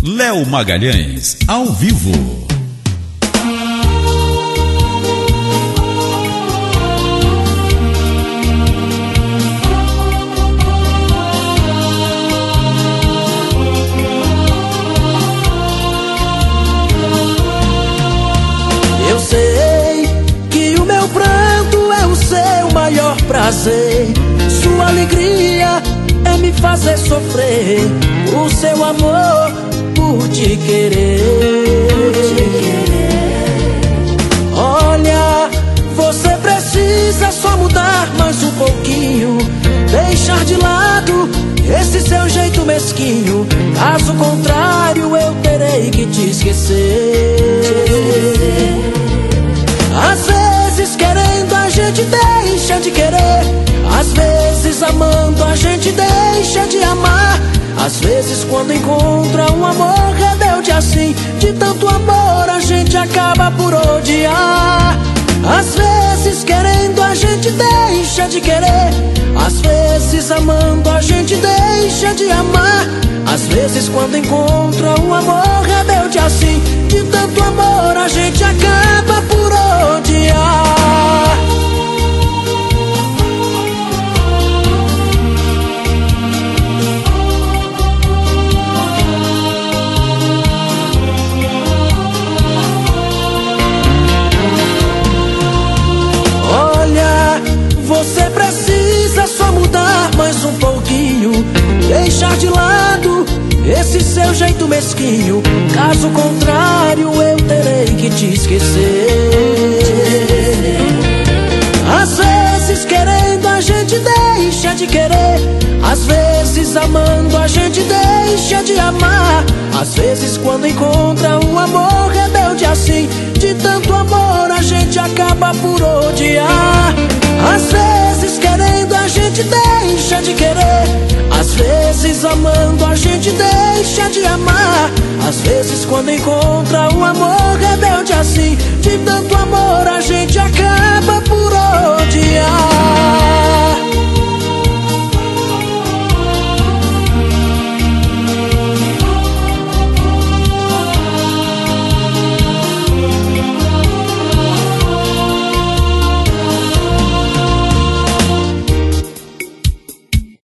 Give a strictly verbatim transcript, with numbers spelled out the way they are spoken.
Léo Magalhães, ao vivo. Eu sei que o meu pranto é o seu maior prazer. Sua alegria é me fazer sofrer. O seu amor por te querer. Olha, você precisa só mudar mais um pouquinho, deixar de lado esse seu jeito mesquinho. Caso contrário eu terei que te esquecer. Às vezes querendo a gente deixa de querer, às vezes amando a gente deixa de amar. Às vezes quando encontra um amor rebelde assim, de tanto amor a gente acaba por odiar. Às vezes querendo a gente deixa de querer, às vezes amando a gente deixa de amar. Às vezes quando encontra um amor rebelde assim, de tanto amor a gente acaba por odiar. Olha, você precisa só mudar mais um pouquinho, deixar de lado esse seu jeito mesquinho. Caso contrário eu terei que te esquecer. Às vezes querendo a gente deixa de querer, às vezes amando a gente deixa de amar. Às vezes quando encontra um amor rebelde assim, de tanto amor a gente acaba por odiar. Às vezes querendo a gente deixa de querer, às vezes amando a gente deixa de amar. Às vezes quando encontra um amor rebelde assim, de tanto amor